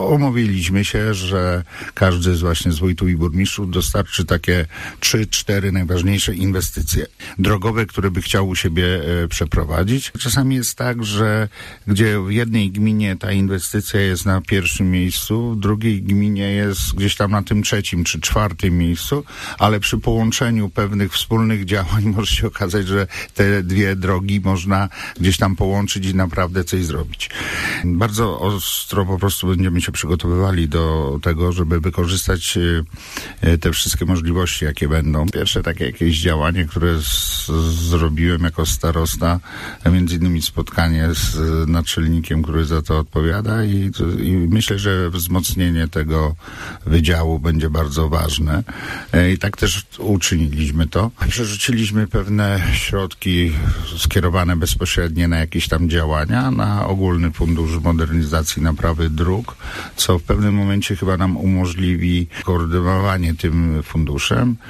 umówiliśmy się, że każdy z wójtów i burmistrzów dostarczy takie 3-4 najważniejsze inwestycje drogowe, które by chciał u siebie przeprowadzić. Czasami jest tak, że gdzie w jednej gminie ta inwestycja jest na pierwszym miejscu, w drugiej gminie jest gdzieś tam na tym 3. czy 4. miejscu, ale przy połączeniu pewnych wspólnych działań może się okazać, że te dwie drogi można gdzieś tam połączyć i naprawdę coś zrobić. Bardzo ostro po prostu będziemy się przygotowywali do tego, żeby wykorzystać te wszystkie możliwości, jakie będą. Pierwsze takie jakieś działanie, które zrobiłem jako starosta, między innymi spotkanie z naczelnikiem, który za to odpowiada i myślę, że wzmocnienie tego wydziału będzie bardzo ważne. I tak też uczyniliśmy to. Przerzuciliśmy pewne środki skierowane bezpośrednio na jakieś tam działania, na ogólny fundusz modernizacji naprawy dróg, co w pewnym momencie chyba nam umożliwi koordynowanie tym funduszem.